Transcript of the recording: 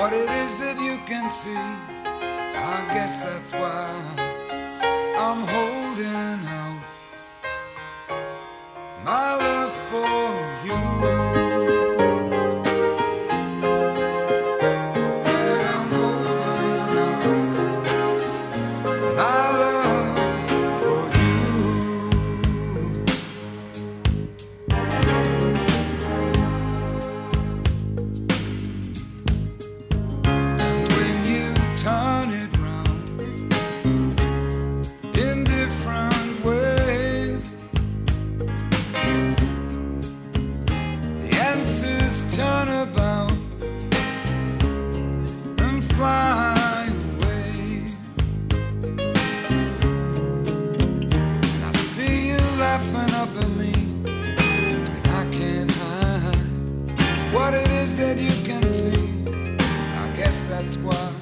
what it is that you can see. I guess that's why I'm holding out my love for you. Yeah, I'm holding out my love for you. And when you turn it round in different ways, the answers turn about and fly away. And I see you laughing up at me, and I can't hide what it is that you can see. I guess that's why